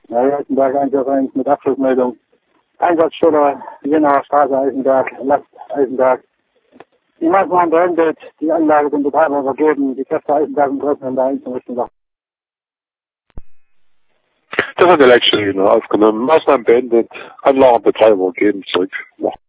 Ja, Eisenberg, Einsatz mit Abschlussmeldung. Einsatzstelle Jenaer Straße, Eisenberg, Last Eisenberg. Die Maßnahmen beendet, die Anlage dem Betreiber übergeben, die Kräfte Eisenberg und Treffen in der Einzelrichtung Richtung. Das hat der Leitstelle aufgenommen. Maßnahmen beendet, Anlagenbetreiber geben zurück. Ja.